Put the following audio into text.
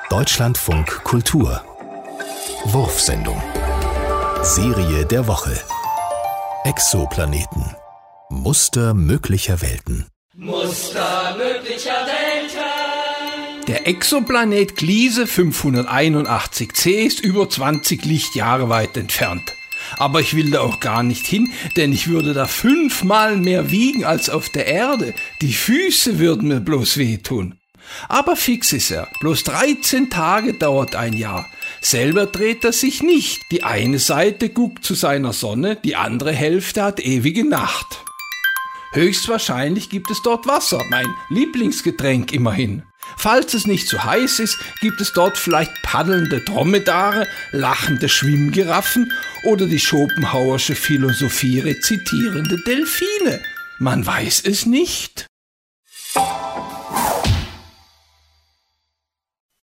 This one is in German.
Deutschlandfunk Kultur Wurfsendung Serie der Woche Exoplaneten Muster möglicher Welten. Muster möglicher Welten. Der Exoplanet Gliese 581c ist über 20 Lichtjahre weit entfernt. Aber ich will da auch gar nicht hin, denn ich würde da 5-mal mehr wiegen als auf der Erde. Die Füße würden mir bloß wehtun. Aber fix ist er. Bloß 13 Tage dauert ein Jahr. Selber dreht er sich nicht. Die eine Seite guckt zu seiner Sonne, die andere Hälfte hat ewige Nacht. Höchstwahrscheinlich gibt es dort Wasser, mein Lieblingsgetränk immerhin. Falls es nicht zu heiß ist, gibt es dort vielleicht paddelnde Dromedare, lachende Schwimmgiraffen oder die Schopenhauersche Philosophie rezitierende Delfine. Man weiß es nicht.